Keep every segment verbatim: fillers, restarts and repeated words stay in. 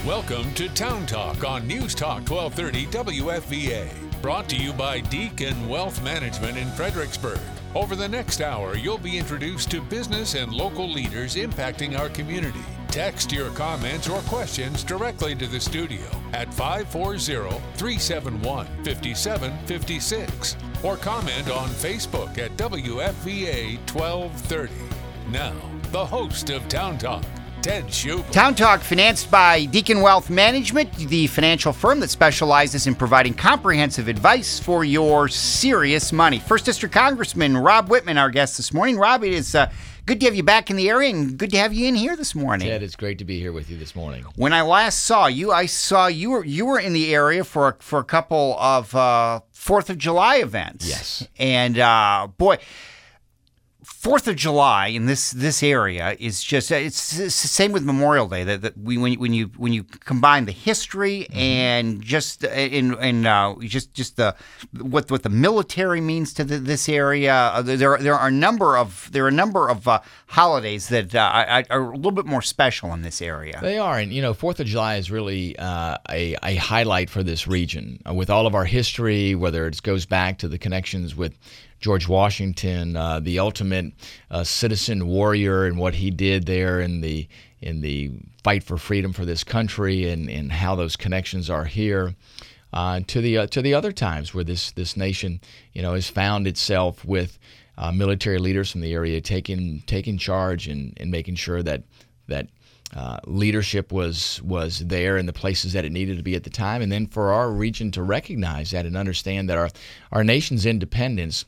Welcome to Town Talk on News Talk twelve thirty W F V A. Brought to you by Deacon Wealth Management in Fredericksburg. Over the next hour, you'll be introduced to business and local leaders impacting our community. Text your comments or questions directly to the studio at five four zero, three seven one, five seven five six or comment on Facebook at W F V A twelve thirty. Now, the host of Town Talk, Ted Schubel. Town Talk, financed by Deacon Wealth Management, the financial firm that specializes in providing comprehensive advice for your serious money. First District Congressman Rob Wittman, our guest this morning. Rob, it is uh, good to have you back in the area and good to have you in here this morning. Ted, it's great to be here with you this morning. When I last saw you, I saw you were you were in the area for for a couple of uh, Fourth of July events. Yes, and uh, boy. Fourth of July in this this area is just it's, it's the same with Memorial Day that, that we when when you when you combine the history mm-hmm. and just in and uh, just just the what what the military means to the, this area. Uh, there there are a number of there are a number of uh, holidays that uh, are a little bit more special in this area. They are, and you know, Fourth of July is really uh, a a highlight for this region uh, with all of our history, whether it goes back to the connections with George Washington, uh, the ultimate uh, citizen warrior, and what he did there in the in the fight for freedom for this country, and, and how those connections are here uh, to the uh, to the other times where this this nation, you know, has found itself with uh, military leaders from the area taking taking charge and, and making sure that that uh, leadership was was there in the places that it needed to be at the time, and then for our region to recognize that and understand that our our nation's independence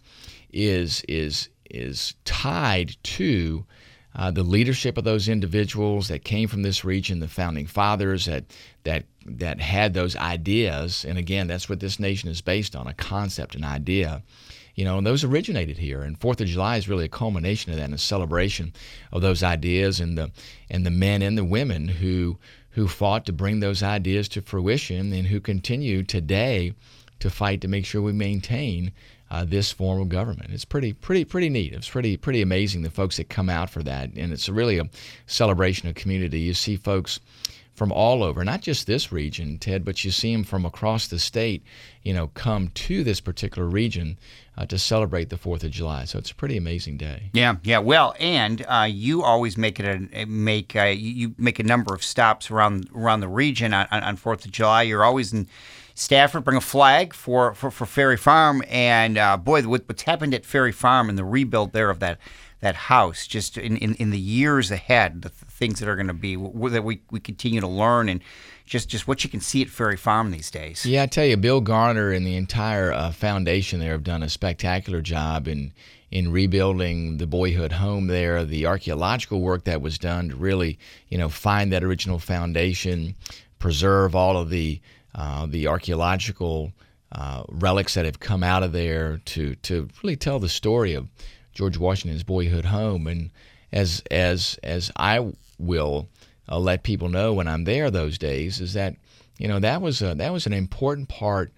is is is tied to uh, the leadership of those individuals that came from this region, the founding fathers that that that had those ideas, and again, that's what this nation is based on, a concept, an idea. You know, and those originated here, and Fourth of July is really a culmination of that and a celebration of those ideas and the and the men and the women who who fought to bring those ideas to fruition and who continue today to fight to make sure we maintain uh, this form of government. It's pretty pretty pretty neat. It's pretty pretty amazing the folks that come out for that, and it's really a celebration of community. You see folks from all over, not just this region, Ted, but you see them from across the state, you know, come to this particular region uh, to celebrate the Fourth of July. So it's a pretty amazing day. Yeah, yeah. Well, and uh, you always make it a make uh, you make a number of stops around around the region on, on Fourth of July. You're always in Stafford, bring a flag for for, for Ferry Farm, and uh, boy, what's happened at Ferry Farm and the rebuild there of that. that house, just in, in, in the years ahead, the th- things that are going to be, w- that we, we continue to learn, and just, just what you can see at Ferry Farm these days. Yeah, I tell you, Bill Garner and the entire uh, foundation there have done a spectacular job in in rebuilding the boyhood home there, the archaeological work that was done to really, you know, find that original foundation, preserve all of the uh, the archaeological uh, relics that have come out of there to to really tell the story of George Washington's boyhood home. And as as as I will uh, let people know when I'm there those days, is that, you know, that was a, that was an important part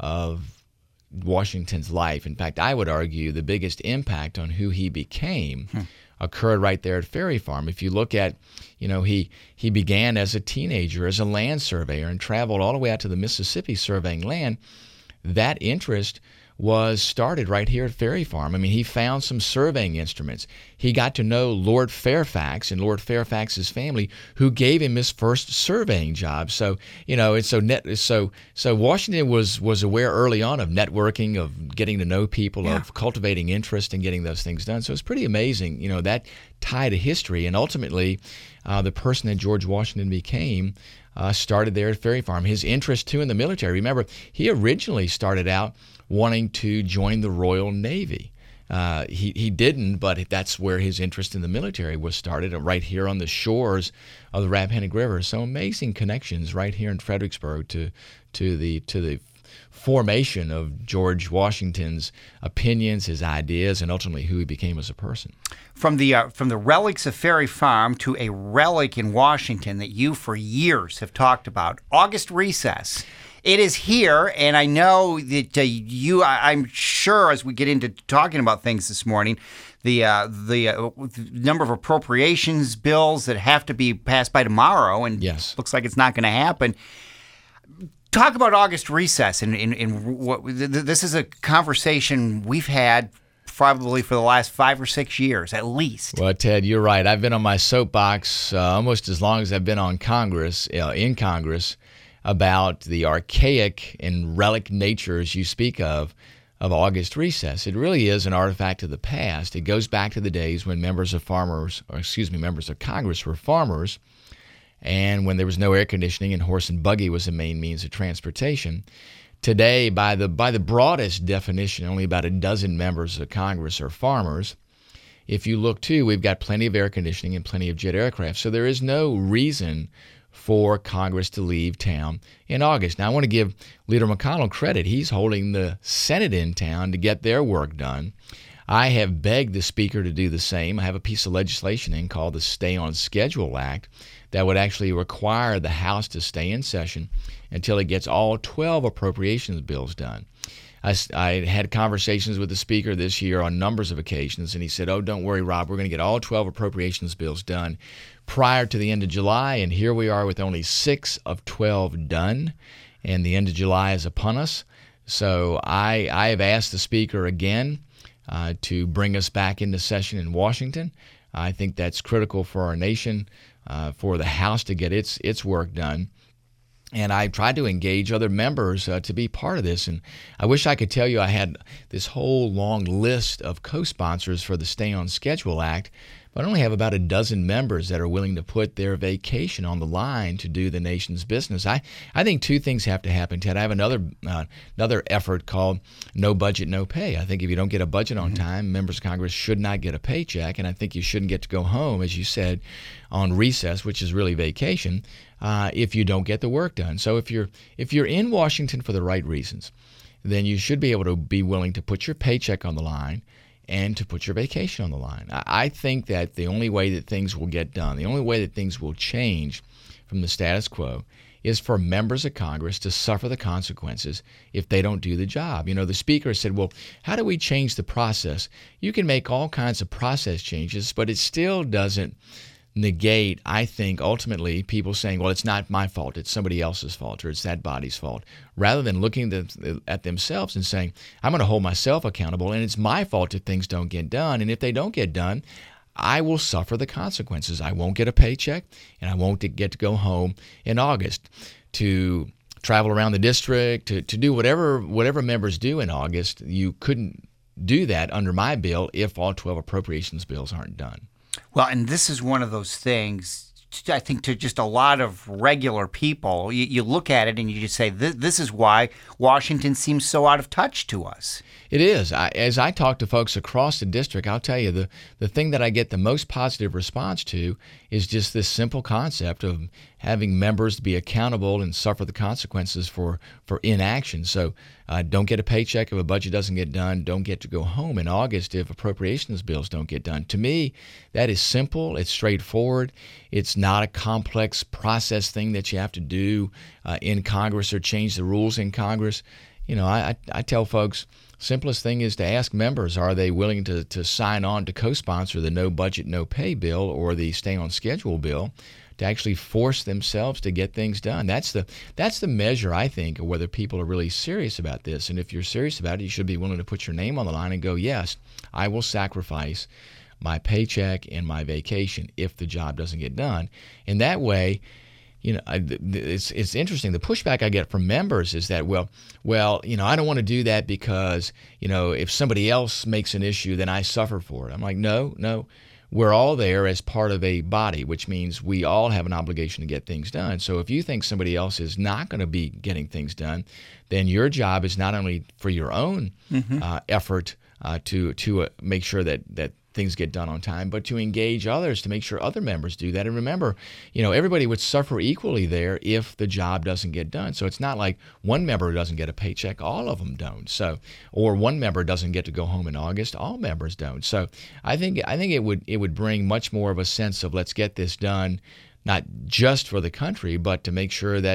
of Washington's life. In fact, I would argue the biggest impact on who he became hmm. occurred right there at Ferry Farm. If you look at, you know, he he began as a teenager as a land surveyor and traveled all the way out to the Mississippi surveying land. That interest was started right here at Ferry Farm. I mean, he found some surveying instruments. He got to know Lord Fairfax and Lord Fairfax's family, who gave him his first surveying job. So, you know, it's so net. So, so Washington was was aware early on of networking, of getting to know people, yeah. of cultivating interest and getting those things done. So it's pretty amazing, you know, that tie to history, and ultimately, uh, the person that George Washington became uh, started there at Ferry Farm. His interest too in the military. Remember, he originally started out wanting to join the Royal Navy. Uh, he he didn't, but that's where his interest in the military was started, right here on the shores of the Rappahannock River. So amazing connections right here in Fredericksburg to to the to the formation of George Washington's opinions, his ideas, and ultimately who he became as a person. From the uh, from the relics of Ferry Farm to a relic in Washington that you for years have talked about, August recess. It is here, and I know that uh, you, I, I'm sure as we get into talking about things this morning, the uh, the uh, number of appropriations bills that have to be passed by tomorrow, and yes. looks like it's not going to happen. Talk about August recess, and, and, and what, this is a conversation we've had probably for the last five or six years, at least. Well, Ted, you're right. I've been on my soapbox uh, almost as long as I've been on Congress, uh, in Congress, about the archaic and relic nature, as you speak of, of August recess. It really is an artifact of the past. It goes back to the days when members of farmers, or excuse me, members of Congress were farmers, and when there was no air conditioning and horse and buggy was the main means of transportation. Today, by the by the broadest definition, only about a dozen members of Congress are farmers. If you look, too, we've got plenty of air conditioning and plenty of jet aircraft, so there is no reason for Congress to leave town in August. Now, I want to give Leader McConnell credit. He's holding the Senate in town to get their work done. I have begged the Speaker to do the same. I have a piece of legislation in called the Stay on Schedule Act that would actually require the House to stay in session until it gets all twelve appropriations bills done. I, I had conversations with the Speaker this year on numbers of occasions, and he said, oh, don't worry, Rob, we're going to get all twelve appropriations bills done prior to the end of July, and here we are with only six of twelve done, and the end of July is upon us. So I, I have asked the Speaker again uh, to bring us back into session in Washington. I think that's critical for our nation, uh, for the House to get its its work done. And I tried to engage other members uh, to be part of this. And I wish I could tell you I had this whole long list of co-sponsors for the Stay on Schedule Act, but I only have about a dozen members that are willing to put their vacation on the line to do the nation's business. I, I think two things have to happen, Ted. I have another uh, another effort called No Budget, No Pay. I think if you don't get a budget on time, members of Congress should not get a paycheck, and I think you shouldn't get to go home, as you said, on recess, which is really vacation, uh, if you don't get the work done. So if you're if you're in Washington for the right reasons, then you should be able to be willing to put your paycheck on the line and to put your vacation on the line. I think that the only way that things will get done, the only way that things will change from the status quo is for members of Congress to suffer the consequences if they don't do the job. You know, the Speaker said, well, how do we change the process? You can make all kinds of process changes, but it still doesn't negate, I think, ultimately people saying, well, it's not my fault, it's somebody else's fault, or it's that body's fault, rather than looking at themselves and saying, I'm going to hold myself accountable, and it's my fault if things don't get done, and if they don't get done, I will suffer the consequences. I won't get a paycheck, and I won't get to go home in August to travel around the district, to, to do whatever whatever members do in August. You couldn't do that under my bill if all twelve appropriations bills aren't done. Well, and this is one of those things, I think, to just a lot of regular people. You, you look at it and you just say, this, this is why Washington seems so out of touch to us. It is. I, as I talk to folks across the district, I'll tell you, the, the thing that I get the most positive response to is just this simple concept of having members be accountable and suffer the consequences for, for inaction. So uh, don't get a paycheck if a budget doesn't get done. Don't get to go home in August if appropriations bills don't get done. To me, that is simple. It's straightforward. It's not a complex process thing that you have to do uh, in Congress or change the rules in Congress. You know, I, I tell folks, simplest thing is to ask members, are they willing to, to sign on to co-sponsor the No Budget, No Pay bill or the Stay on Schedule bill to actually force themselves to get things done. That's the that's the measure, I think, of whether people are really serious about this. And if you're serious about it, you should be willing to put your name on the line and go, yes, I will sacrifice my paycheck and my vacation if the job doesn't get done. And that way, you know, it's it's interesting. The pushback I get from members is that, well, well, you know, I don't want to do that because, you know, if somebody else makes an issue, then I suffer for it. I'm like, no, no. We're all there as part of a body, which means we all have an obligation to get things done. So if you think somebody else is not going to be getting things done, then your job is not only for your own mm-hmm. uh, effort uh, to to uh, make sure that that things get done on time, but to engage others to make sure other members do that. And remember, you know, everybody would suffer equally there if the job doesn't get done. So it's not like one member doesn't get a paycheck, all of them don't. So, or one member doesn't get to go home in August, all members don't. So I think I think it would it would bring much more of a sense of let's get this done, not just for the country, but to make sure that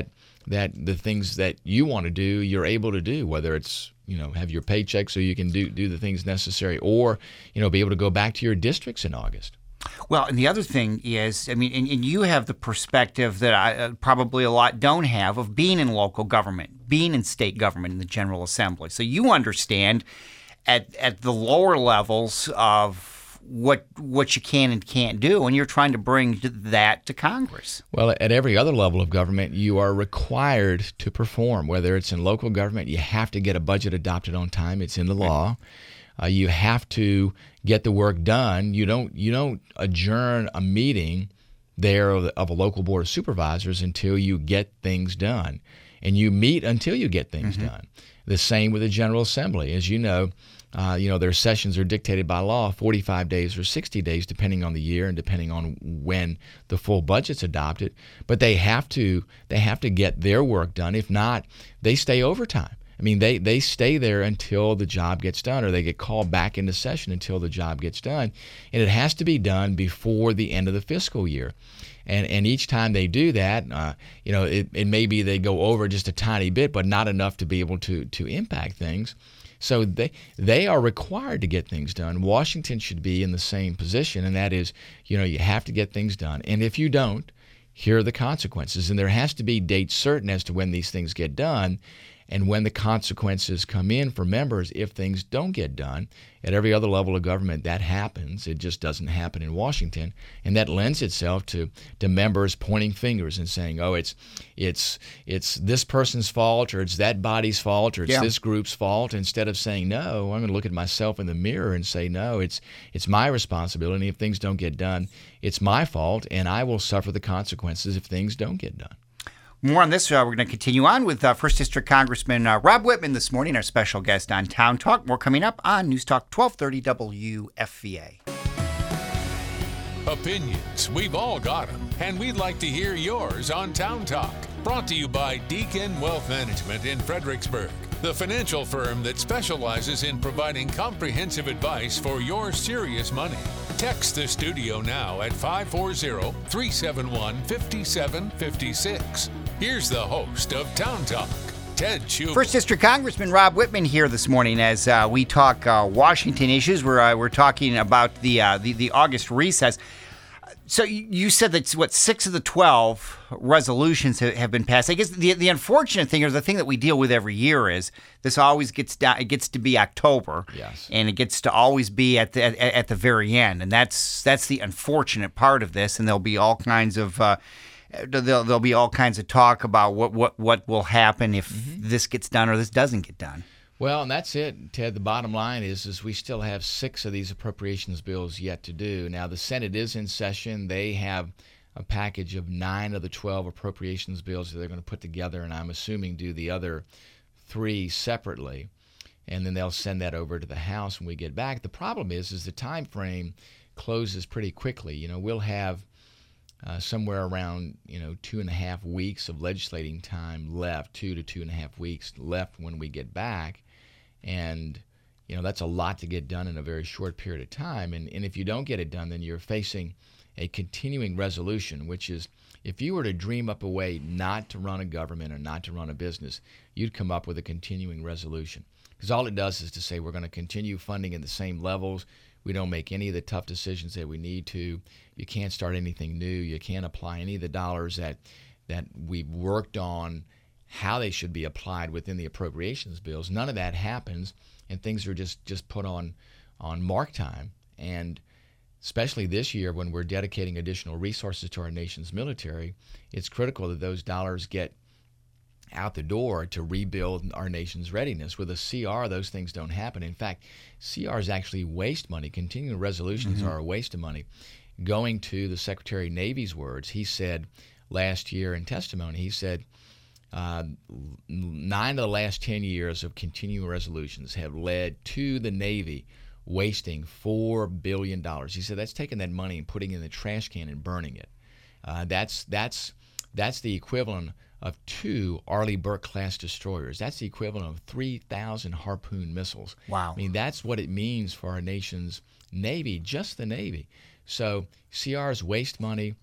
that the things that you want to do, you're able to do, whether it's, you know, have your paycheck so you can do, do the things necessary, or, you know, be able to go back to your districts in August. Well, and the other thing is, I mean, and, and you have the perspective that I, uh, probably a lot don't have of being in local government, being in state government in the General Assembly. So you understand at at the lower levels of what what you can and can't do, and you're trying to bring that to Congress. Well, at every other level of government, you are required to perform. Whether it's in local government, you have to get a budget adopted on time. It's in the law. Uh, you have to get the work done. You don't you don't adjourn a meeting there of, of a local board of supervisors until you get things done, and you meet until you get things mm-hmm. done. The same with the General Assembly, as you know. Uh, you know, their sessions are dictated by law, forty-five days or sixty days, depending on the year and depending on when the full budget's adopted. But they have to they have to get their work done. If not, they stay overtime. I mean, they, they stay there until the job gets done, or they get called back into session until the job gets done. And it has to be done before the end of the fiscal year. And and each time they do that, uh, you know, it, it may be they go over just a tiny bit, but not enough to be able to to impact things. So they they are required to get things done. Washington should be in the same position, and that is, you know, you have to get things done. And if you don't, here are the consequences. And there has to be dates certain as to when these things get done and when the consequences come in for members if things don't get done. At every other level of government, that happens. It just doesn't happen in Washington. And that lends itself to, to members pointing fingers and saying, oh, it's it's it's this person's fault, or it's that body's fault, or it's yeah. this group's fault, instead of saying, no, I'm going to look at myself in the mirror and say, no, it's it's my responsibility. If things don't get done, it's my fault, and I will suffer the consequences if things don't get done. More on this. Uh, we're going to continue on with uh, First District Congressman uh, Rob Wittman this morning, our special guest on Town Talk. More coming up on News Talk twelve thirty W F V A. Opinions, we've all got them, and we'd like to hear yours on Town Talk. Brought to you by Deacon Wealth Management in Fredericksburg, the financial firm that specializes in providing comprehensive advice for your serious money. Text the studio now at five four zero, three seven one, five seven five six. Here's the host of Town Talk, Ted Schubel. First District Congressman Rob Wittman here this morning as uh, we talk uh, Washington issues. We're uh, we're talking about the, uh, the the August recess. So you said that, what, six of the twelve resolutions have been passed. I guess the the unfortunate thing, or the thing that we deal with every year, is this always gets down, it gets to be October, yes, and it gets to always be at the at, at the very end, and that's that's the unfortunate part of this. And there'll be all kinds of uh, there'll there'll be all kinds of talk about what what, what will happen if mm-hmm. this gets done or this doesn't get done. Well, and that's it, Ted. The bottom line is, is we still have six of these appropriations bills yet to do. Now, the Senate is in session. They have a package of nine of the twelve appropriations bills that they're going to put together, and I'm assuming do the other three separately. And then they'll send that over to the House when we get back. The problem is, is the time frame closes pretty quickly. You know, we'll have uh, somewhere around, you know, two and a half weeks of legislating time left, two to two and a half weeks left when we get back. And, you know, that's a lot to get done in a very short period of time. And, and if you don't get it done, then you're facing a continuing resolution, which is, if you were to dream up a way not to run a government or not to run a business, you'd come up with a continuing resolution. Because all it does is to say we're going to continue funding at the same levels. We don't make any of the tough decisions that we need to. You can't start anything new. You can't apply any of the dollars that that we've worked on, how they should be applied within the appropriations bills. None of that happens, and things are just, just put on, on mark time. And especially this year when we're dedicating additional resources to our nation's military, it's critical that those dollars get out the door to rebuild our nation's readiness. With a C R, those things don't happen. In fact, C Rs actually waste money. Continuing resolutions mm-hmm. are a waste of money. Going to the Secretary of Navy's words, he said last year in testimony, he said, Uh, nine of the last ten years of continuing resolutions have led to the Navy wasting four billion dollars. He said that's taking that money and putting it in the trash can and burning it. Uh, that's that's that's the equivalent of two Arleigh Burke-class destroyers. That's the equivalent of three thousand Harpoon missiles. Wow. I mean, that's what it means for our nation's Navy, just the Navy. So C Rs waste money.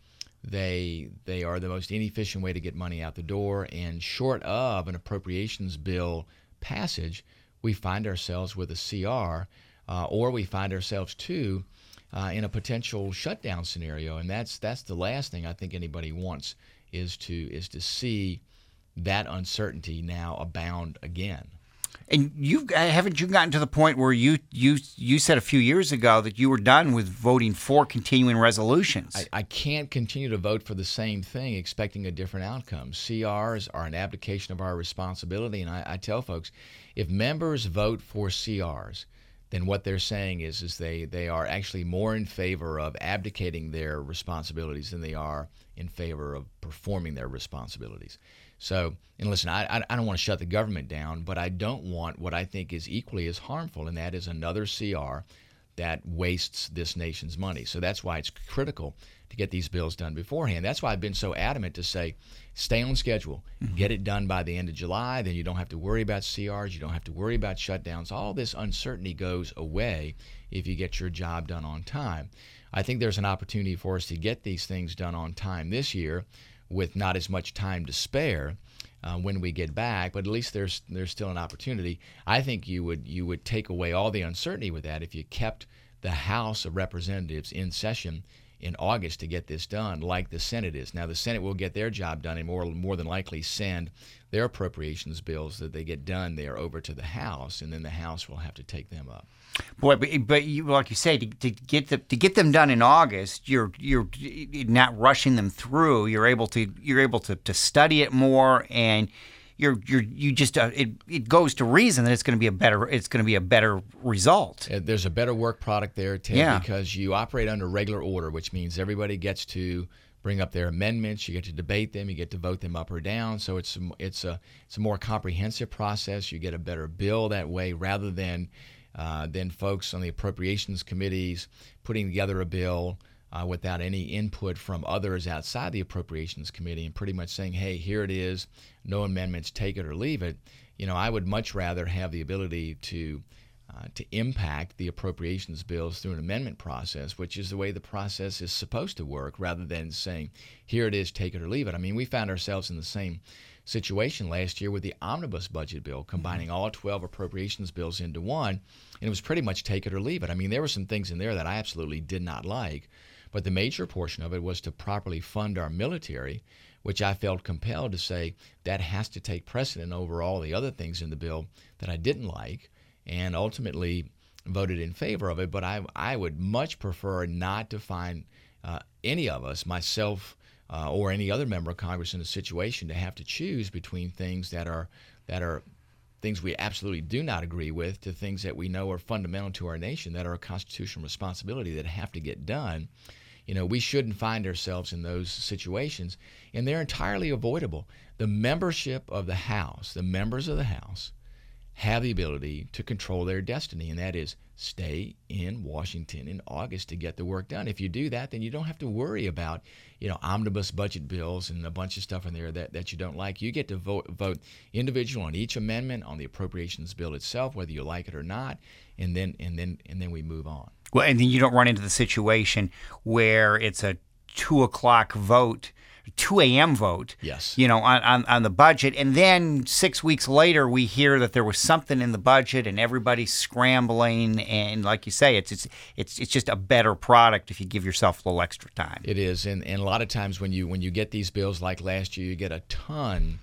They they are the most inefficient way to get money out the door. And short of an appropriations bill passage, we find ourselves with a C R, uh, or we find ourselves too uh, in a potential shutdown scenario. And that's that's the last thing I think anybody wants is to is to see that uncertainty now abound again. And you haven't you gotten to the point where you you you said a few years ago that you were done with voting for continuing resolutions? I, I can't continue to vote for the same thing expecting a different outcome. C Rs are an abdication of our responsibility, and I, I tell folks, if members vote for C Rs, then what they're saying is is they, they are actually more in favor of abdicating their responsibilities than they are in favor of performing their responsibilities. So, and listen, I, I don't want to shut the government down, but I don't want what I think is equally as harmful, and that is another C R that wastes this nation's money. So that's why it's critical to get these bills done beforehand. That's why I've been so adamant to say, stay on schedule, mm-hmm. get it done by the end of July, then you don't have to worry about C Rs, you don't have to worry about shutdowns. All this uncertainty goes away if you get your job done on time. I think there's an opportunity for us to get these things done on time this year with not as much time to spare uh, when we get back, but at least there's there's still an opportunity. I think you would you would take away all the uncertainty with that if you kept the House of Representatives in session in August to get this done, like the Senate is. Now, the Senate will get their job done and more more than likely send their appropriations bills that they get done there over to the House, and then the House will have to take them up. Boy, but, but you, like you say, to, to get the, to get them done in August, you're you're not rushing them through. You're able to you're able to, to study it more, and you're you're you just uh, it it goes to reason that it's going to be a better it's going to be a better result. Uh, There's a better work product there, Ted, yeah. because you operate under regular order, which means everybody gets to bring up their amendments. You get to debate them. You get to vote them up or down. So it's a, it's a it's a more comprehensive process. You get a better bill that way, rather than uh, than folks on the appropriations committees putting together a bill uh, without any input from others outside the appropriations committee and pretty much saying, hey, here it is, no amendments, take it or leave it. You know, I would much rather have the ability to uh, to impact the appropriations bills through an amendment process, which is the way the process is supposed to work, rather than saying, here it is, take it or leave it. I mean, we found ourselves in the same situation last year with the omnibus budget bill, combining all twelve appropriations bills into one, and it was pretty much take it or leave it. I mean, there were some things in there that I absolutely did not like, but the major portion of it was to properly fund our military, which I felt compelled to say that has to take precedent over all the other things in the bill that I didn't like, and ultimately voted in favor of it. But I, I would much prefer not to find uh, any of us, myself uh, or any other member of Congress, in a situation to have to choose between things that are that are things we absolutely do not agree with to things that we know are fundamental to our nation, that are a constitutional responsibility that have to get done. You know, we shouldn't find ourselves in those situations, and they're entirely avoidable. The membership of the House, the members of the House, have the ability to control their destiny, and that is stay in Washington in August to get the work done. If you do that, then you don't have to worry about, you know, omnibus budget bills and a bunch of stuff in there that, that you don't like. You get to vote vote individual on each amendment, on the appropriations bill itself, whether you like it or not, and then and then and then we move on. Well, and then you don't run into the situation where it's a two o'clock vote, two a.m. vote, yes, you know, on, on, on the budget. And then six weeks later, we hear that there was something in the budget and everybody's scrambling. And like you say, it's it's it's it's just a better product if you give yourself a little extra time. It is. And, and a lot of times when you when you get these bills like last year, you get a ton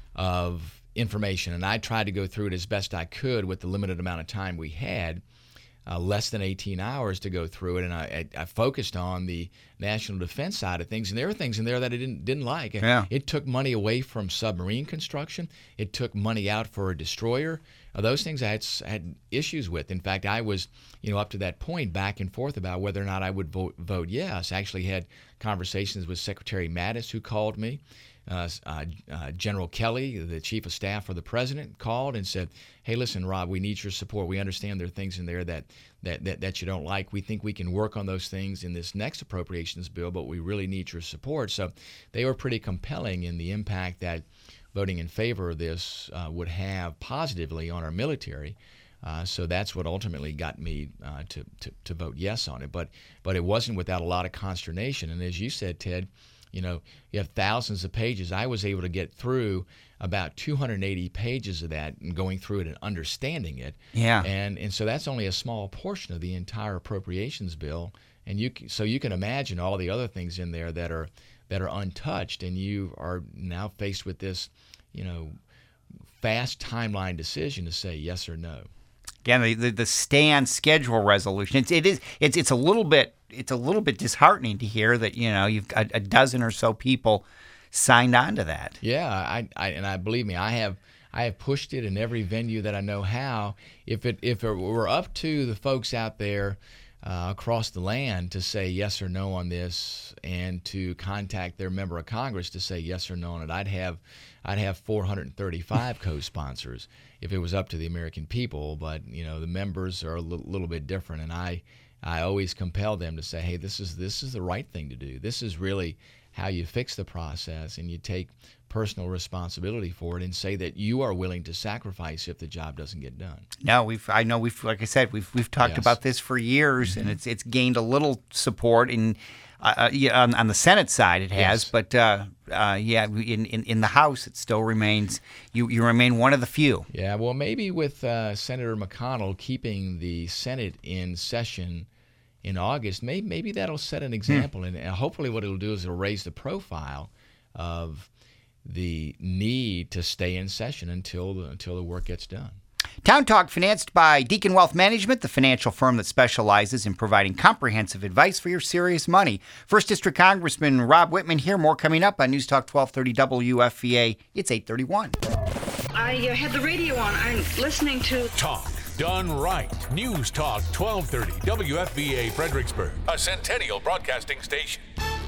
of information. And I tried to go through it as best I could with the limited amount of time we had. Uh, less than eighteen hours to go through it, and I, I, I focused on the national defense side of things, and there were things in there that I didn't didn't like. Yeah. It took money away from submarine construction. It took money out for a destroyer. Uh, those things I had, I had issues with. In fact, I was, you know, up to that point back and forth about whether or not I would vote, vote yes. I actually had conversations with Secretary Mattis, who called me. Uh, uh, uh, General Kelly, the chief of staff for the president, called and said, hey, listen, Rob, we need your support. We understand there are things in there that, that, that, that you don't like. We think we can work on those things in this next appropriations bill, but we really need your support. So they were pretty compelling in the impact that voting in favor of this uh, would have positively on our military. Uh, so that's what ultimately got me uh, to, to, to vote yes on it. But, but it wasn't without a lot of consternation. And as you said, Ted, you know, you have thousands of pages. I was able to get through about two hundred eighty pages of that and going through it and understanding it. Yeah. And and so that's only a small portion of the entire appropriations bill. And you so you can imagine all the other things in there that are that are untouched, and you are now faced with this, you know, fast timeline decision to say yes or no. Again, the, the, the stay on schedule resolution. It's it is it's it's a little bit it's a little bit disheartening to hear that, you know, you've got a dozen or so people signed on to that. Yeah, I, I and I believe me, I have I have pushed it in every venue that I know how. If it if it were up to the folks out there uh, across the land to say yes or no on this, and to contact their member of Congress to say yes or no on it, I'd have I'd have four hundred thirty-five co-sponsors if it was up to the American people. But you know, the members are a little, little bit different, and I I always compel them to say, hey, this is this is the right thing to do. This is really how you fix the process, and you take personal responsibility for it and say that you are willing to sacrifice if the job doesn't get done. No, we've I know we've like I said we've we've talked Yes. about this for years, mm-hmm. and it's it's gained a little support in uh, yeah, on, on the Senate side it has, Yes. but uh, uh, yeah, in, in in the House it still remains you you remain one of the few. Yeah, well, maybe with uh, Senator McConnell keeping the Senate in session in August, maybe maybe that'll set an example, hmm. and, and hopefully what it'll do is it'll raise the profile of the need to stay in session until the, until the work gets done. Town Talk financed by Deacon Wealth Management, the financial firm that specializes in providing comprehensive advice for your serious money. First District Congressman Rob Wittman here. More coming up on News Talk twelve thirty W F V A. It's eight thirty-one. I uh, had the radio on. I'm listening to Talk done right. News Talk twelve thirty W F V A Fredericksburg, a Centennial Broadcasting station.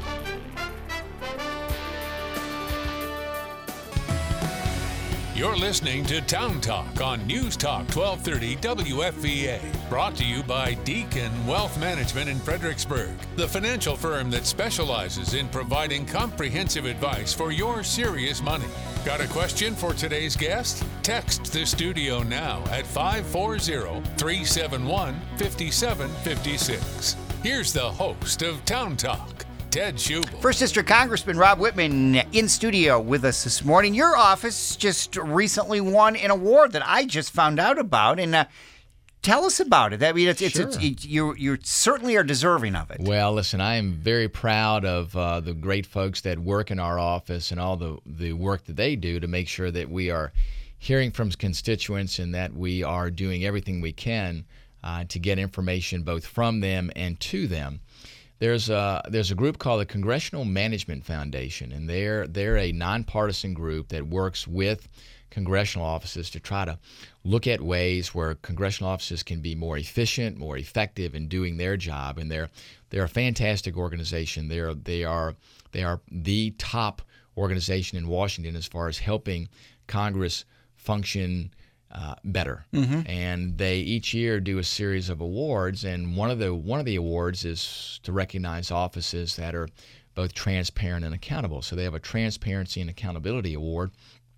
You're listening to Town Talk on News Talk twelve thirty W F V A. Brought to you by Deacon Wealth Management in Fredericksburg, the financial firm that specializes in providing comprehensive advice for your serious money. Got a question for today's guest? Text the studio now at five four zero, three seven one, five seven five six. Here's the host of Town Talk, Ted Schubel. First District Congressman Rob Wittman in studio with us this morning. Your office just recently won an award that I just found out about, and uh, tell us about it. I mean, it's, Sure. it's, it's, it's you you certainly are deserving of it. Well, listen, I am very proud of uh, the great folks that work in our office and all the, the work that they do to make sure that we are hearing from constituents and that we are doing everything we can uh, to get information both from them and to them. There's a there's a group called the Congressional Management Foundation, and they're they're a nonpartisan group that works with congressional offices to try to look at ways where congressional offices can be more efficient, more effective in doing their job. And they're they're a fantastic organization. They're they are they are the top organization in Washington as far as helping Congress function Uh, better. Mm-hmm. And they each year do a series of awards, and one of the one of the awards is to recognize offices that are both transparent and accountable. So they have a Transparency and Accountability Award,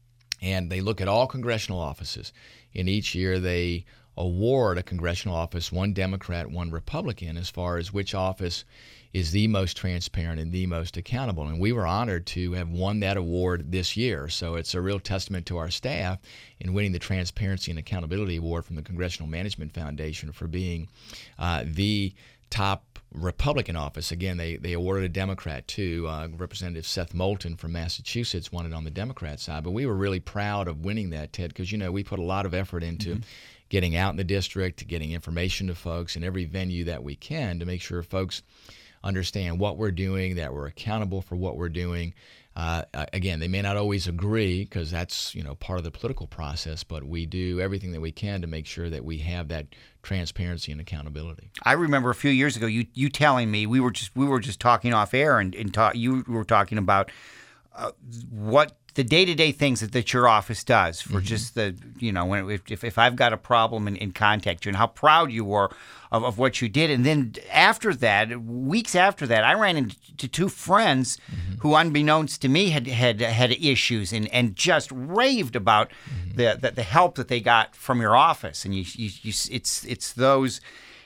and they look at all congressional offices. And each year they award a congressional office, one Democrat, one Republican, as far as which office is the most transparent and the most accountable. And we were honored to have won that award this year. So it's a real testament to our staff in winning the Transparency and Accountability Award from the Congressional Management Foundation for being uh, the top Republican office. Again, they, they awarded a Democrat too. Uh, Representative Seth Moulton from Massachusetts won it on the Democrat side. But we were really proud of winning that, Ted, because, you know, we put a lot of effort into mm-hmm. getting out in the district, getting information to folks in every venue that we can to make sure folks understand what we're doing, that we're accountable for what we're doing. Uh, again, they may not always agree because that's, you know, part of the political process, but we do everything that we can to make sure that we have that transparency and accountability. I remember a few years ago you you telling me we were just we were just talking off air and, and ta- you were talking about uh, what the day-to-day things that, that your office does for mm-hmm. just the, you know, when if if I've got a problem and, and contact you, and how proud you were of, of what you did. And then after that, weeks after that, I ran into two friends mm-hmm. who, unbeknownst to me, had had, had issues and, and just raved about mm-hmm. the, the the help that they got from your office. And you, you, you it's it's those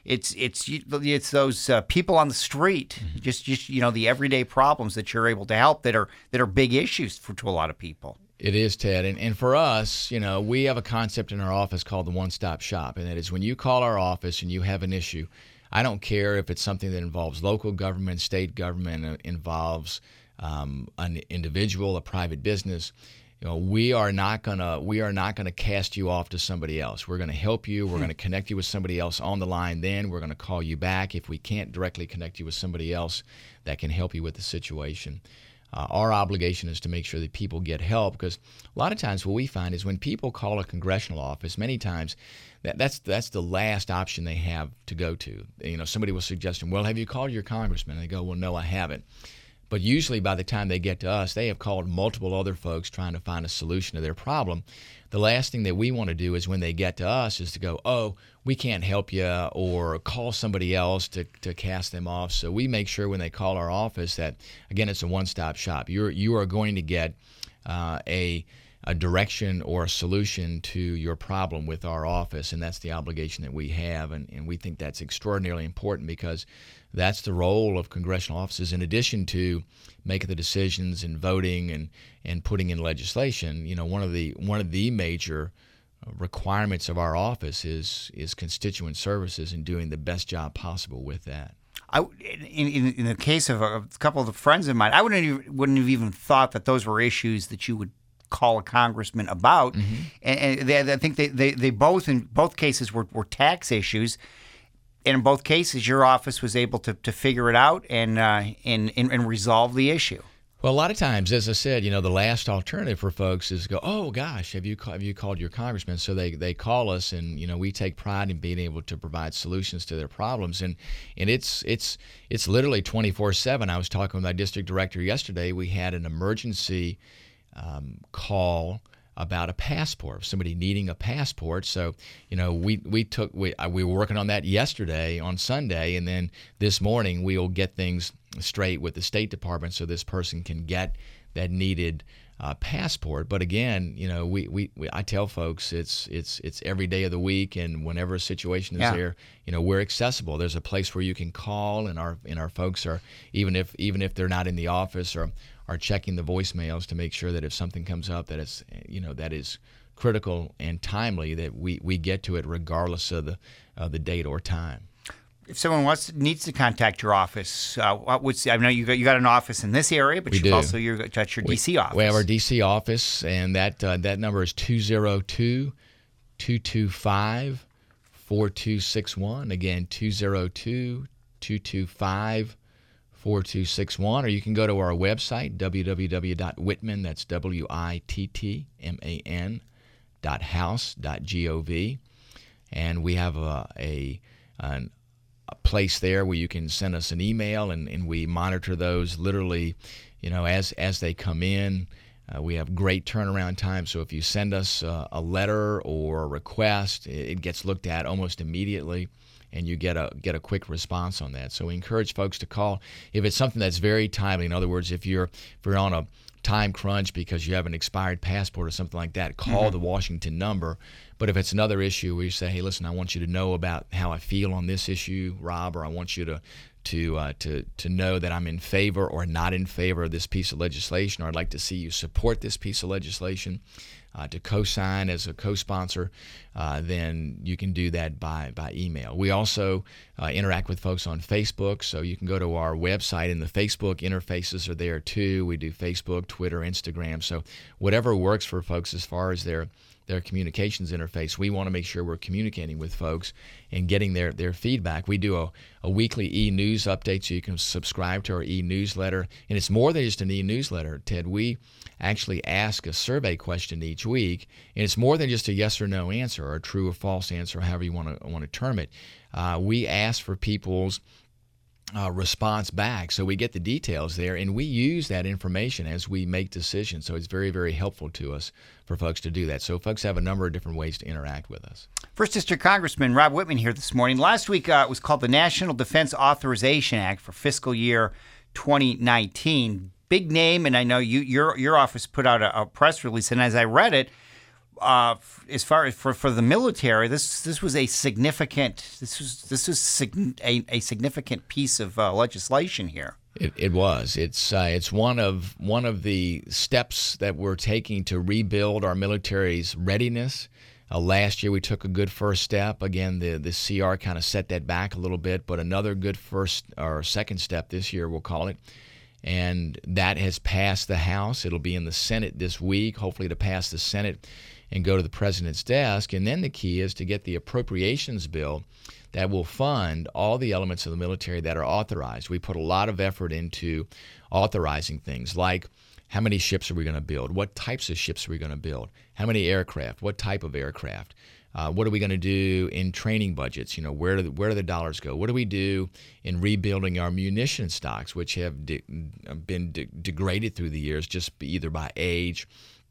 it's it's it's those uh, people on the street, mm-hmm. just just you know the everyday problems that you're able to help that are that are big issues for to a lot of people. It is, Ted. And, and for us, you know, we have a concept in our office called the one-stop shop. And that is when you call our office and you have an issue, I don't care if it's something that involves local government, state government, uh, involves um, an individual, a private business. You know, we are not gonna we are not gonna cast you off to somebody else. We're gonna help you. We're gonna connect you with somebody else on the line. Then we're gonna call you back if we can't directly connect you with somebody else that can help you with the situation. Uh, our obligation is to make sure that people get help, because a lot of times what we find is when people call a congressional office, many times that, that's that's the last option they have to go to. You know, somebody will suggest, well, have you called your congressman? And they go, well, no, I haven't. But usually by the time they get to us, they have called multiple other folks trying to find a solution to their problem. The last thing that we want to do is when they get to us is to go, oh, we can't help you, or call somebody else to, to cast them off. So we make sure when they call our office that, again, it's a one-stop shop. You're, you are going to get uh, a a direction or a solution to your problem with our office, and that's the obligation that we have, and, and we think that's extraordinarily important, because that's the role of congressional offices. In addition to making the decisions and voting and, and putting in legislation, you know, one of the one of the major requirements of our office is is constituent services and doing the best job possible with that. I, in, in, in the case of a, a couple of the friends of mine, I wouldn't even, wouldn't have even thought that those were issues that you would call a congressman about. Mm-hmm. And, and they, I think they, they, they both, in both cases, were, were tax issues. And in both cases, your office was able to, to figure it out and, uh, and, and, and resolve the issue. Well, a lot of times, as I said, you know, the last alternative for folks is to go, oh, gosh, have you have you called your congressman? So they, they call us, and, you know, we take pride in being able to provide solutions to their problems. And and it's it's it's literally twenty-four seven. I was talking with my district director yesterday. We had an emergency um, call about a passport, somebody needing a passport. So, you know, we we took we we were working on that yesterday on Sunday, and then this morning we will get things straight with the State Department so this person can get that needed uh, passport. But again, you know, we, we, we I tell folks it's it's it's every day of the week, and whenever a situation is yeah. there, you know, we're accessible. There's a place where you can call, and our and our folks are, even if even if they're not in the office, or are checking the voicemails to make sure that if something comes up that is, you know, that is critical and timely, that we, we get to it regardless of the of the date or time. If someone wants needs to contact your office, uh, what would I know you got you got an office in this area, but we you've do. also you're at your we, D C office. We have our D C office, and that uh, that number is two oh two, two two five, four two six one. Again, two oh two, two two five, four two six one, or you can go to our website, w w w dot whitman, that's W I T T M A N, dot house dot gov, and we have a, a an a place there where you can send us an email, and, and we monitor those literally, you know, as as they come in. Uh, we have great turnaround time, so if you send us uh, a letter or a request, it, it gets looked at almost immediately, and you get a get a quick response on that. So we encourage folks to call if it's something that's very timely. In other words, if you're if you're on a time crunch because you have an expired passport or something like that, call mm-hmm. the Washington number. But if it's another issue where you say, hey, listen, I want you to know about how I feel on this issue, Rob, or I want you to to uh, to to know that I'm in favor or not in favor of this piece of legislation, or I'd like to see you support this piece of legislation, uh, to co-sign as a co-sponsor, uh, then you can do that by, by email. We also uh, interact with folks on Facebook, so you can go to our website, and the Facebook interfaces are there too. We do Facebook, Twitter, Instagram, so whatever works for folks as far as their their communications interface. We want to make sure we're communicating with folks and getting their, their feedback. We do a, a weekly e-news update, so you can subscribe to our e-newsletter. And it's more than just an e-newsletter, Ted. We actually ask a survey question each week, and it's more than just a yes or no answer, or a true or false answer, however you want to want to term it. Uh, we ask for people's Uh, response back, so we get the details there, and we use that information as we make decisions. So it's very, very helpful to us for folks to do that. So folks have a number of different ways to interact with us. First District Congressman Rob Wittman here this morning. Last week uh, it was called the National Defense Authorization Act for fiscal year twenty nineteen. Big name, and I know you your your office put out a, a press release, and as I read it, uh, as far as for, for the military, this this was a significant this was this was sig- a, a significant piece of uh, legislation here. It, it was. It's uh, it's one of one of the steps that we're taking to rebuild our military's readiness. Uh, last year we took a good first step. Again, the the C R kind of set that back a little bit, but another good first or second step this year, we'll call it. And that has passed the House. It'll be in the Senate this week, hopefully to pass the Senate and go to the President's desk. And then the key is to get the appropriations bill that will fund all the elements of the military that are authorized. We put a lot of effort into authorizing things like how many ships are we going to build? What types of ships are we going to build? How many aircraft? What type of aircraft? Uh, what are we going to do in training budgets? You know, where do the, where do the dollars go? What do we do in rebuilding our munition stocks, which have de- been de- degraded through the years, just either by age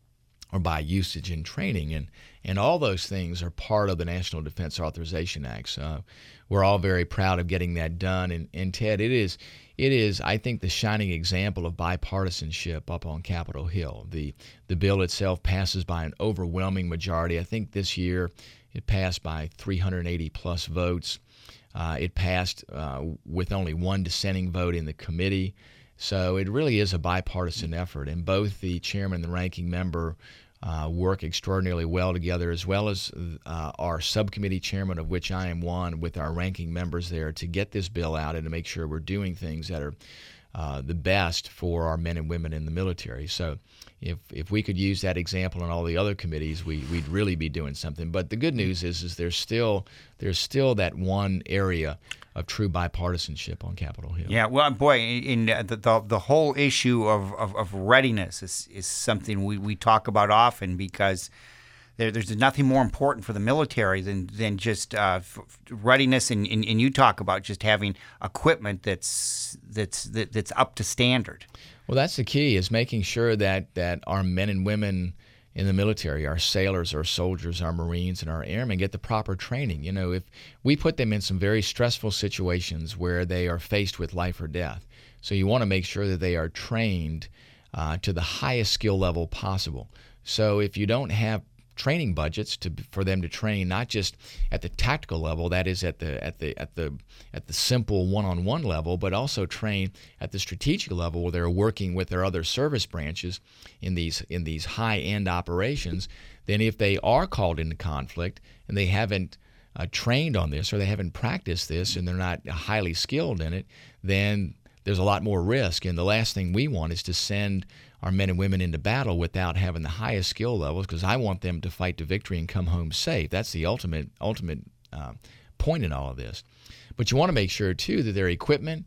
or by usage in training? And and all those things are part of the National Defense Authorization Act. So we're all very proud of getting that done. And, and Ted, it is, it is, I think, the shining example of bipartisanship up on Capitol Hill. The the bill itself passes by an overwhelming majority. I think this year it passed by three hundred eighty plus votes. Uh, it passed uh, with only one dissenting vote in the committee. So it really is a bipartisan effort, and both the chairman and the ranking member uh, work extraordinarily well together, as well as uh, our subcommittee chairman, of which I am one, with our ranking members there to get this bill out and to make sure we're doing things that are uh, the best for our men and women in the military. So if if we could use that example in all the other committees, we, we'd really be doing something. But the good news is is there's still there's still that one area of true bipartisanship on Capitol Hill. Yeah, well, boy, in, in the, the the whole issue of, of, of readiness is, is something we, we talk about often, because there, there's nothing more important for the military than than just uh, readiness, and, and, and you talk about just having equipment that's that's that, that's up to standard. Well, that's the key, is making sure that that our men and women in the military, our sailors, our soldiers, our Marines, and our airmen get the proper training. You know, if we put them in some very stressful situations where they are faced with life or death, so you want to make sure that they are trained uh, to the highest skill level possible. So if you don't have training budgets to for them to train not just at the tactical level, that is at the at the at the at the simple one-on-one level, but also train at the strategic level where they're working with their other service branches in these in these high-end operations, then if they are called into conflict and they haven't uh, trained on this, or they haven't practiced this, and they're not highly skilled in it, then there's a lot more risk. And the last thing we want is to send our men and women into battle without having the highest skill levels, because I want them to fight to victory and come home safe. That's the ultimate ultimate uh, point in all of this. But you want to make sure, too, that their equipment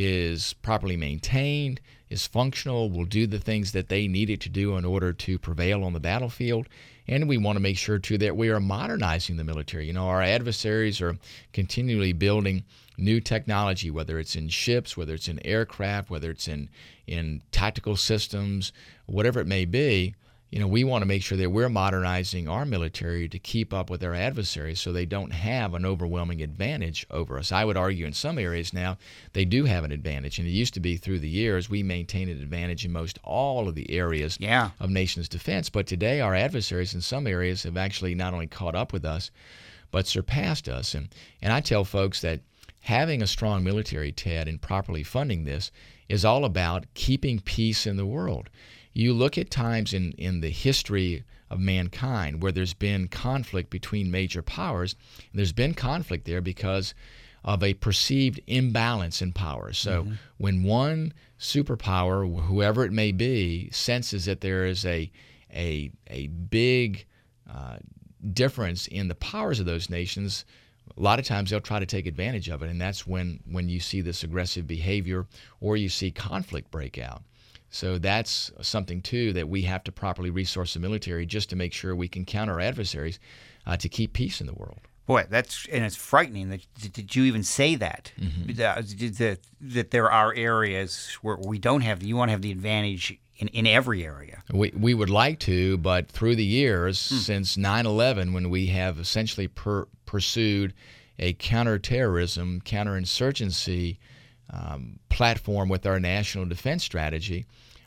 is properly maintained, is functional, will do the things that they need it to do in order to prevail on the battlefield. And we want to make sure, too, that we are modernizing the military. You know, our adversaries are continually building new technology, whether it's in ships, whether it's in aircraft, whether it's in, in tactical systems, whatever it may be. You know, we want to make sure that we're modernizing our military to keep up with our adversaries so they don't have an overwhelming advantage over us. I would argue in some areas now they do have an advantage, and it used to be through the years we maintained an advantage in most all of the areas yeah. of nation's defense. But today our adversaries in some areas have actually not only caught up with us, but surpassed us. And, and I tell folks that having a strong military, Ted, and properly funding this is all about keeping peace in the world. You look at times in, in the history of mankind where there's been conflict between major powers, and there's been conflict there because of a perceived imbalance in power. So mm-hmm. when one superpower, whoever it may be, senses that there is a a a big uh, difference in the powers of those nations, a lot of times they'll try to take advantage of it, and that's when, when you see this aggressive behavior or you see conflict break out. So that's something, too, that we have to properly resource the military just to make sure we can counter our adversaries uh, to keep peace in the world. Boy, that's and it's frightening that did you even say that mm-hmm. that, that that there are areas where we don't have you want to have the advantage in, in every area. We we would like to, but through the years hmm. since nine eleven, when we have essentially per, pursued a counterterrorism, counterinsurgency um, platform with our national defense strategy,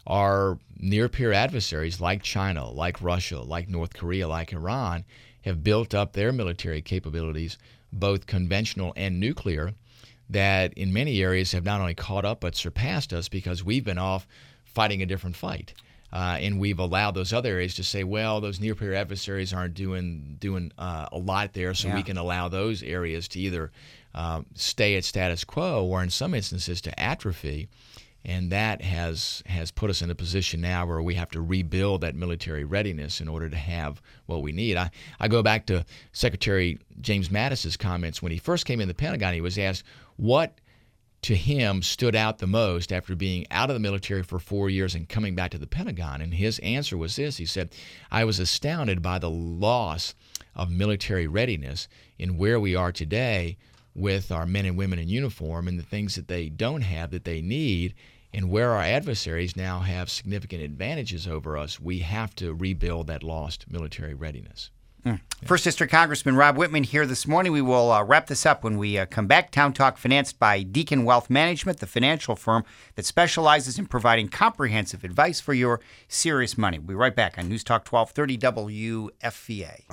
our near-peer adversaries like China, like Russia, like North Korea, like Iran have built up their military capabilities, both conventional and nuclear, that in many areas have not only caught up but surpassed us because we've been off fighting a different fight. Uh, and we've allowed those other areas to say, well, those near-peer adversaries aren't doing doing uh, a lot there, so yeah. we can allow those areas to either uh, stay at status quo or in some instances to atrophy. And that has has put us in a position now where we have to rebuild that military readiness in order to have what we need. I, I go back to Secretary James Mattis's comments when he first came in the Pentagon. He was asked what to him stood out the most after being out of the military for four years and coming back to the Pentagon. And his answer was this. He said, I was astounded by the loss of military readiness in where we are today with our men and women in uniform and the things that they don't have that they need, and where our adversaries now have significant advantages over us. We have to rebuild that lost military readiness. Mm. Yeah. First District Congressman Rob Wittman here this morning. We will uh, wrap this up when we uh, come back. Town Talk financed by Deacon Wealth Management, the financial firm that specializes in providing comprehensive advice for your serious money. We'll be right back on News Talk twelve thirty W F V A.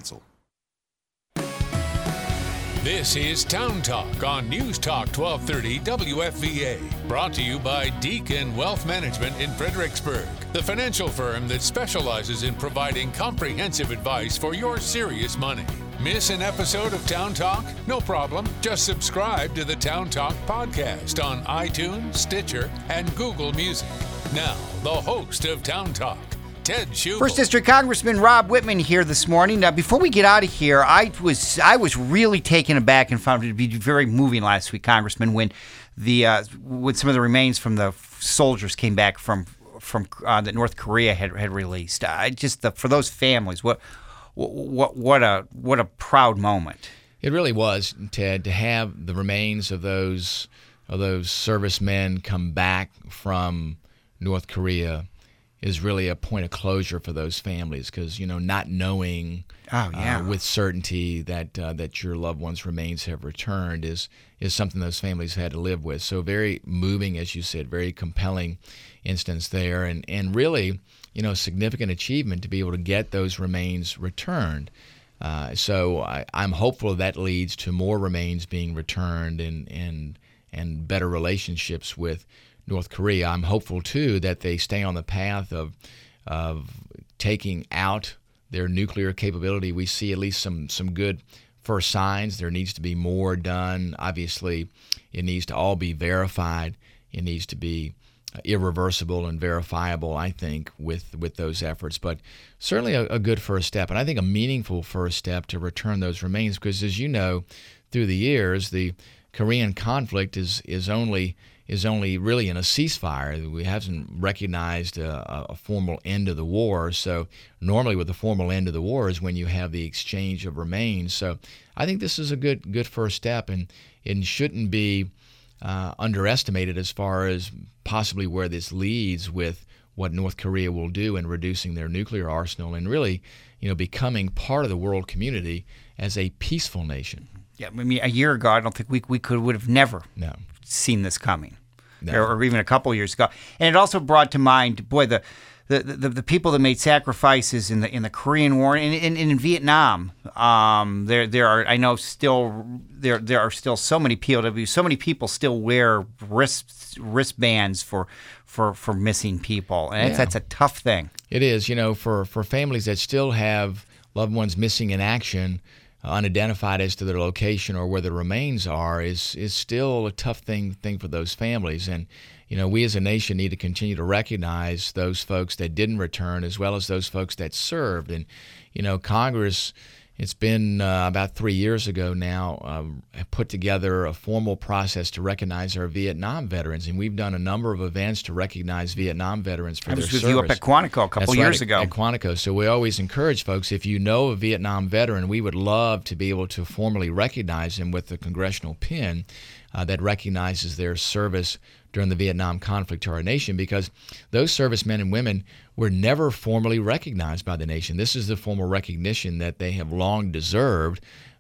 This is Town Talk on News Talk twelve thirty W F V A. Brought to you by Deacon Wealth Management in Fredericksburg, the financial firm that specializes in providing comprehensive advice for your serious money. Miss an episode of Town Talk? No problem. Just subscribe to the Town Talk podcast on iTunes, Stitcher, and Google Music. Now, the host of Town Talk, Ted Schubel. First District Congressman Rob Wittman here this morning. Now, before we get out of here, I was I was really taken aback and found it to be very moving last week, Congressman, when the uh, when some of the remains from the soldiers came back from from uh, that North Korea had had released. I just the, for those families, what what what a what a proud moment. It really was, Ted, to have the remains of those of those servicemen come back from North Korea is really a point of closure for those families, because, you know, not knowing oh, yeah. uh, with certainty that uh, that your loved one's remains have returned is is something those families had to live with. So very moving, as you said, very compelling instance there, and, and really, you know, significant achievement to be able to get those remains returned. Uh, so I, I'm hopeful that leads to more remains being returned and and and better relationships with North Korea. I'm hopeful, too, that they stay on the path of of taking out their nuclear capability. We see at least some, some good first signs. There needs to be more done. Obviously, it needs to all be verified. It needs to be irreversible and verifiable, I think, with, with those efforts. But certainly a, a good first step, and I think a meaningful first step to return those remains, because, as you know, through the years, the Korean conflict is is only is only really in a ceasefire. We haven't recognized a, a formal end of the war. So normally with the formal end of the war is when you have the exchange of remains. So I think this is a good good first step, and it shouldn't be uh, underestimated as far as possibly where this leads with what North Korea will do in reducing their nuclear arsenal and really, you know, becoming part of the world community as a peaceful nation. Yeah, I mean, a year ago, I don't think we we could would have never no. seen this coming, no. or, or even a couple of years ago. And it also brought to mind, boy, the the, the, the people that made sacrifices in the in the Korean War and in, in, in Vietnam. Um, there there are I know still there there are still so many P O Ws, so many people still wear wrist wristbands for for, for missing people, and yeah. it's, that's a tough thing. It is, you know, for for families that still have loved ones missing in action, unidentified as to their location or where the remains are, is is still a tough thing thing for those families. And, you know, we as a nation need to continue to recognize those folks that didn't return as well as those folks that served. And, you know, Congress, it's been uh, about three years ago now, um, put together a formal process to recognize our Vietnam veterans. And we've done a number of events to recognize Vietnam veterans for I their was with service. you up at Quantico a couple That's years right, ago. At Quantico. So we always encourage folks, if you know a Vietnam veteran, we would love to be able to formally recognize them with a congressional pin uh, that recognizes their service during the Vietnam conflict to our nation, because those servicemen and women were never formally recognized by the nation. This is the formal recognition that they have long deserved,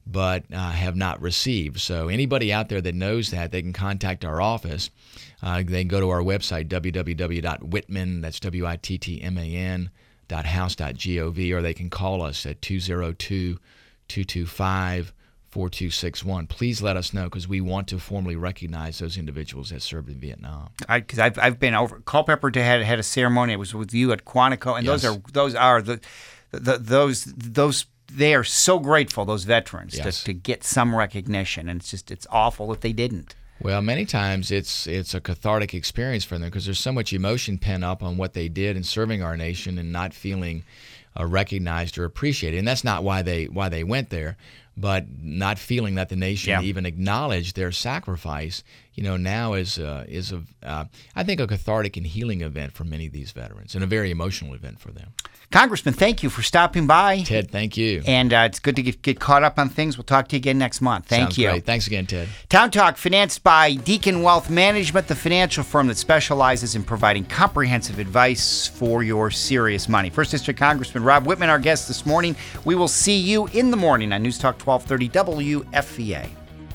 but uh, have not received. So anybody out there that knows that, they can contact our office. Uh, they can go to our website, w w w dot whitman, that's W I T T M A N, dot house dot gov, or they can call us at two oh two, two two five, four two six one. Please let us know, because we want to formally recognize those individuals that served in Vietnam. Because I've I've been over. Culpeper had had a ceremony. It was with you at Quantico, and Yes. those are those are the, the those those they are so grateful, those veterans, Yes. to, to get some recognition, and it's just it's awful if they didn't. Well, many times it's it's a cathartic experience for them, because there's so much emotion pent up on what they did in serving our nation and not feeling uh, recognized or appreciated. And that's not why they why they went there, but not feeling that the nation Yeah. even acknowledged their sacrifice. You know, now is uh, is a uh, I think a cathartic and healing event for many of these veterans, and a very emotional event for them. Congressman, thank you for stopping by. Ted, thank you. And uh, it's good to get, get caught up on things. We'll talk to you again next month. Thank Sounds you. great. Thanks again, Ted. Town Talk, financed by Deacon Wealth Management, the financial firm that specializes in providing comprehensive advice for your serious money. First District Congressman Rob Whitman, our guest this morning. We will see you in the morning on News Talk twelve thirty W F V A.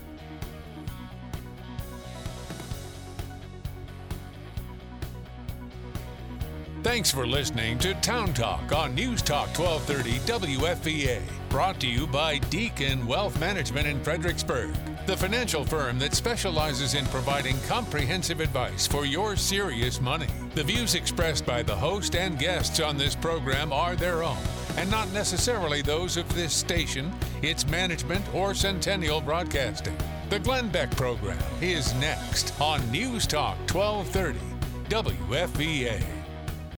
Thanks for listening to Town Talk on News Talk twelve thirty W F V A. Brought to you by Deacon Wealth Management in Fredericksburg, the financial firm that specializes in providing comprehensive advice for your serious money. The views expressed by the host and guests on this program are their own, and not necessarily those of this station, its management, or Centennial Broadcasting. The Glenn Beck program is next on News Talk twelve thirty W F V A.